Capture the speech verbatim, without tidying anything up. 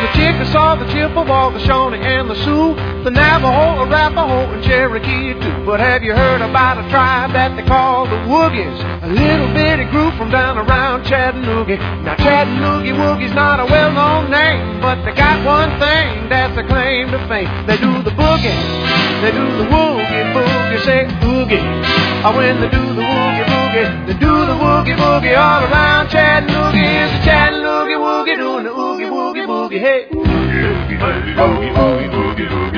the Chickasaw, the Chippewa, the Shawnee, and the Sioux, the Navajo, Arapaho, and Cherokee too. But have you heard about a tribe that they call the Woogies? A little bitty group from down around Chattanooga. Now Chattanooga Woogie's not a well-known name, but they got one thing that's a claim to fame. They do the boogie, they do the woogie boogie, say oogie. Oh, when they do the woogie boogie, they do the woogie boogie all around Chattanooga. Is the Chattanooga Woogie doing the oogie woogie boogie, hey. Oogie, oogie, oogie, oogie, oogie, oogie.